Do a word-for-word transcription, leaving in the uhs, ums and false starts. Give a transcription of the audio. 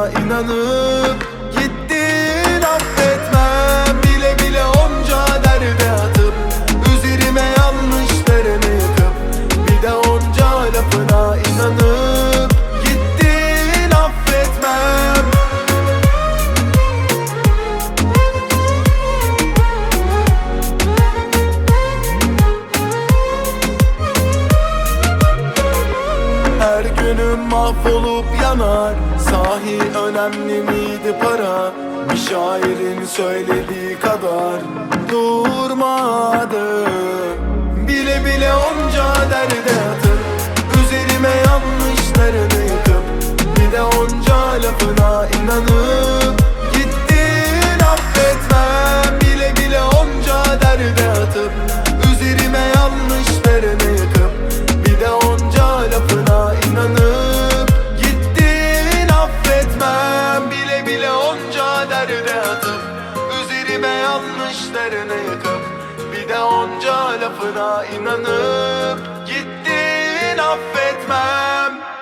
lafına inanıp gittin, affetmem. Bile bile onca derde atıp üzerime yanlışlarını yıkıp bir de onca lafına inanıp gittin, affetmem. Her günüm mahvolup yanar. Sahi önemli miydi para? Bir şairin söylediği kadar durmadı. Bile bile onca derde atıp üzerime yanlışlarını yıkıp bir de onca lafına inanıp gittin, affetmem. Bile bile onca derde atıp üzerime yanlışlarını yıkıp bir de onca lafına inanıp gittin, affetmem. Bile bile onca derde atıp üzerime yanlışlarını yıkıp bir de onca lafına inanıp gittin, affetmem.